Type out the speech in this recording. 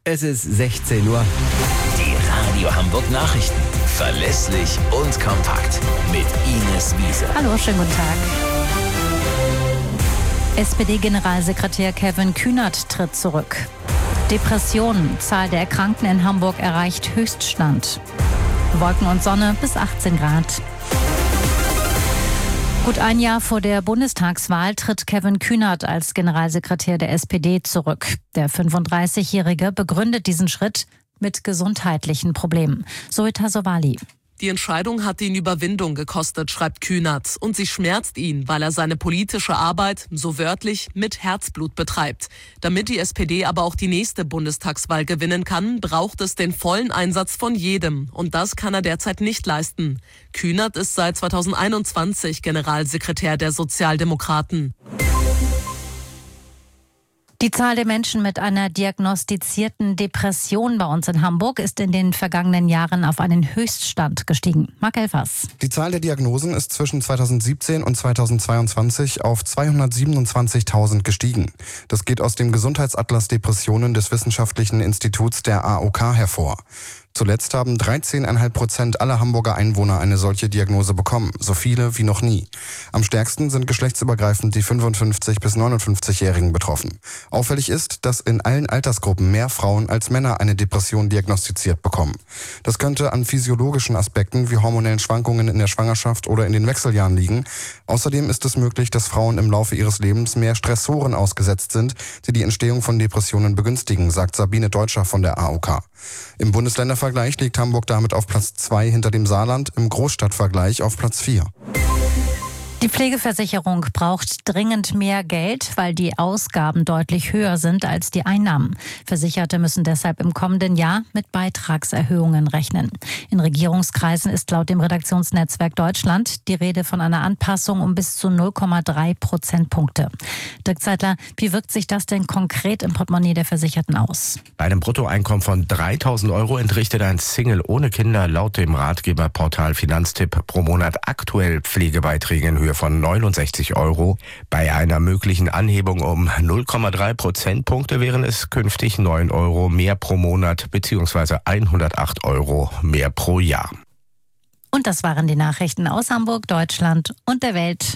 Es ist 16 Uhr. Die Radio Hamburg Nachrichten. Verlässlich und kompakt. Mit Ines Wiese. Hallo, schönen guten Tag. SPD-Generalsekretär Kevin Kühnert tritt zurück. Depressionen. Zahl der Erkrankten in Hamburg erreicht Höchststand. Wolken und Sonne bis 18 Grad. Gut ein Jahr vor der Bundestagswahl tritt Kevin Kühnert als Generalsekretär der SPD zurück. Der 35-Jährige begründet diesen Schritt mit gesundheitlichen Problemen. Zoita Sowali. Die Entscheidung hat ihn Überwindung gekostet, schreibt Kühnert. Und sie schmerzt ihn, weil er seine politische Arbeit, so wörtlich, mit Herzblut betreibt. Damit die SPD aber auch die nächste Bundestagswahl gewinnen kann, braucht es den vollen Einsatz von jedem. Und das kann er derzeit nicht leisten. Kühnert ist seit 2021 Generalsekretär der Sozialdemokraten. Die Zahl der Menschen mit einer diagnostizierten Depression bei uns in Hamburg ist in den vergangenen Jahren auf einen Höchststand gestiegen. Marc Elfers. Die Zahl der Diagnosen ist zwischen 2017 und 2022 auf 227.000 gestiegen. Das geht aus dem Gesundheitsatlas Depressionen des Wissenschaftlichen Instituts der AOK hervor. Zuletzt haben 13,5% aller Hamburger Einwohner eine solche Diagnose bekommen, so viele wie noch nie. Am stärksten sind geschlechtsübergreifend die 55- bis 59-Jährigen betroffen. Auffällig ist, dass in allen Altersgruppen mehr Frauen als Männer eine Depression diagnostiziert bekommen. Das könnte an physiologischen Aspekten wie hormonellen Schwankungen in der Schwangerschaft oder in den Wechseljahren liegen. Außerdem ist es möglich, dass Frauen im Laufe ihres Lebens mehr Stressoren ausgesetzt sind, die die Entstehung von Depressionen begünstigen, sagt Sabine Deutscher von der AOK. Im Bundesländervergleich liegt Hamburg damit auf Platz 2 hinter dem Saarland, im Großstadtvergleich auf Platz 4. Die Pflegeversicherung braucht dringend mehr Geld, weil die Ausgaben deutlich höher sind als die Einnahmen. Versicherte müssen deshalb im kommenden Jahr mit Beitragserhöhungen rechnen. In Regierungskreisen ist laut dem Redaktionsnetzwerk Deutschland die Rede von einer Anpassung um bis zu 0,3 Prozentpunkte. Dirk Zeitler, wie wirkt sich das denn konkret im Portemonnaie der Versicherten aus? Bei einem Bruttoeinkommen von 3.000 € entrichtet ein Single ohne Kinder laut dem Ratgeberportal Finanztipp pro Monat aktuell Pflegebeiträge in Höhe von 69 €. Bei einer möglichen Anhebung um 0,3 Prozentpunkte wären es künftig 9 € mehr pro Monat bzw. 108 € mehr pro Jahr. Und das waren die Nachrichten aus Hamburg, Deutschland und der Welt.